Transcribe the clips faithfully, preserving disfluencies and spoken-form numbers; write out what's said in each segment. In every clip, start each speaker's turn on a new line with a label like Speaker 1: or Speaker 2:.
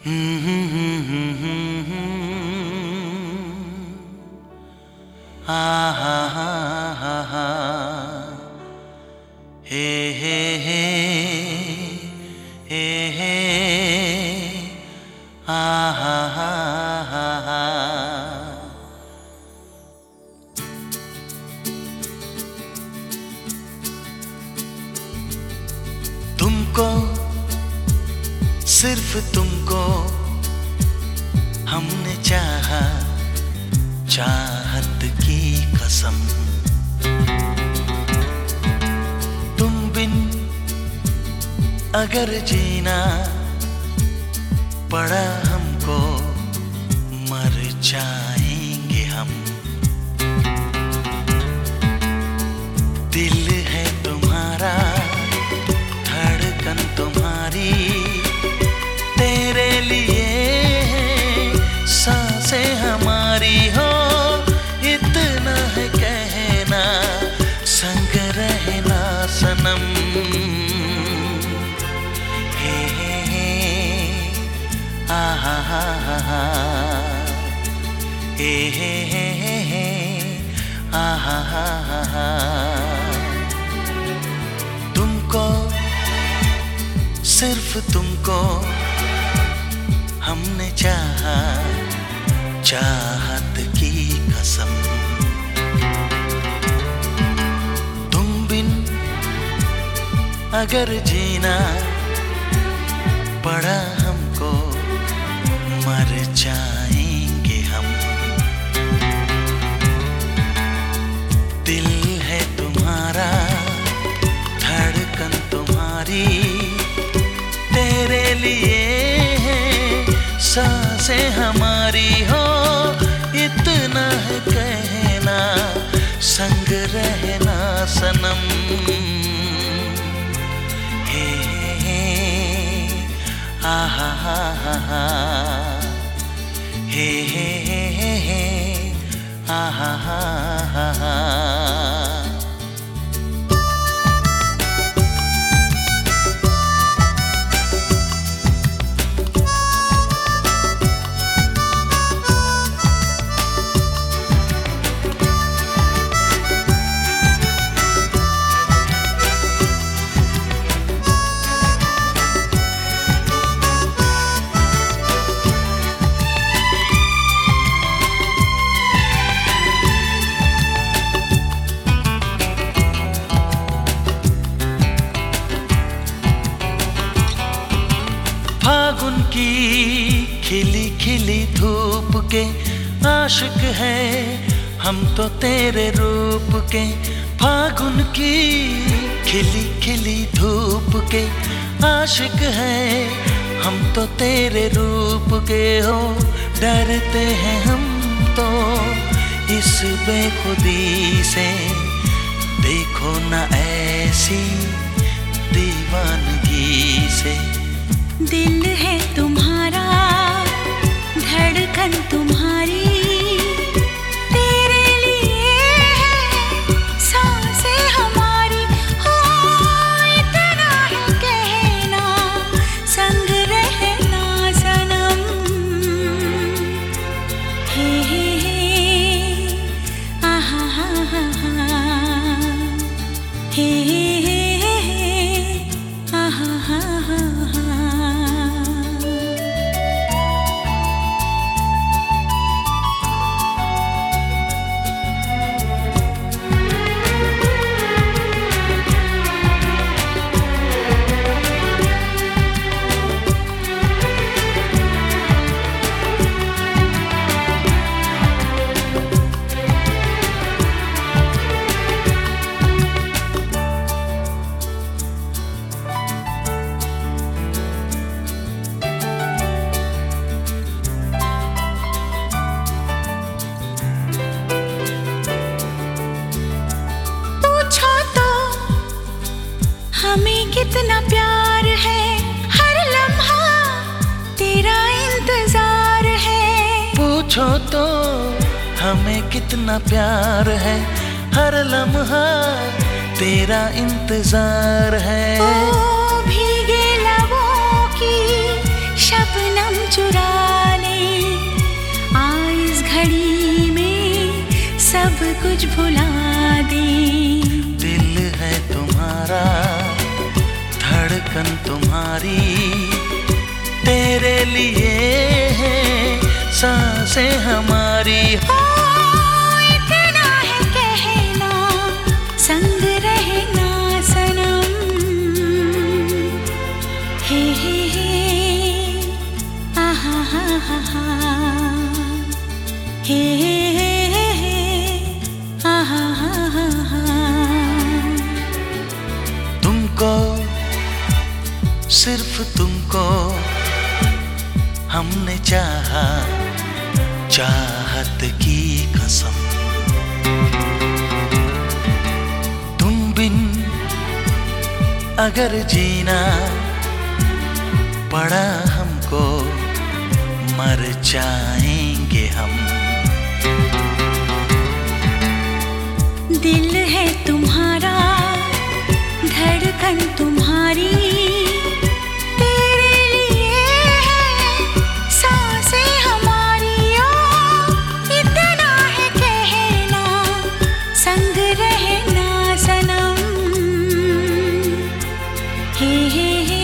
Speaker 1: हा हा हा हा हा हे हे हे हे हे हा हा हा हा हा। तुमको, सिर्फ तुमको हमने चाहा, चाहत की कसम। तुम बिन अगर जीना पड़ा हमको, मर जाएंगे हम। दिल है तुम्हारा, धड़कन तुम्हारी, तेरे लिए सांसें हमारी हो। इतना है कहना, संग रहना सनम। हे हे हे आ हा हा हा हा हे हे हे हे आ हा हा हा हा। तुमको, सिर्फ तुमको हमने चाहा, चाहत की कसम। तुम बिन अगर जीना पड़ा हमको, मर जाएंगे हम। दिल है तुम्हारा, धड़कन तुम्हारी, तेरे लिए सांसें हमारी हो। इतना है कहना, संग रहना सनम। हे हे आ हा हा हा हा हे हे हे आ हा हा हा हा। फागुन की खिली खिली धूप के आशिक हैं हम तो तेरे रूप के। फागुन की खिली खिली धूप के आशिक हैं हम तो तेरे रूप के हो। डरते हैं हम तो इस बेखुदी से, देखो ना ऐसी दीवानगी से।
Speaker 2: दिल है तुम्हारा, धड़कन तुम्हारी, तेरे लिए सांसें हमारी हो। इतना है कहना, संग रहना सनम। हे हे हे आ हा हा हा हा हे हे हे आ हा हा हा हा। हमें कितना प्यार है, हर लम्हा तेरा इंतजार है।
Speaker 1: पूछो तो हमें कितना प्यार है, हर लम्हा तेरा इंतजार है।
Speaker 2: ओ भीगे लबों की शबनम जो
Speaker 1: धड़कन तुम्हारी, तेरे लिए है सांसें हमारी।
Speaker 2: ओ इतना है कहना, संग रहना सनम। हे हे हे आहा हा हा हा, हे हे हे आहा हा हा हा।
Speaker 1: तुमको, सिर्फ तुमको हमने चाहा, चाहत की कसम। तुम बिन अगर जीना पड़ा हमको, मर जाएंगे हम।
Speaker 2: दिल है तुम्हारा, धड़कन तुम्हारी, तेरे लिए है सांसें हमारी। ओ इतना है कहना, संग रहना सनम। हे हे हे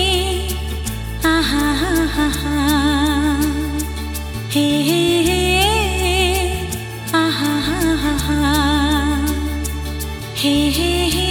Speaker 2: आहा हा हा हा, हे हे हे आहा हा हा हा, हे हे हे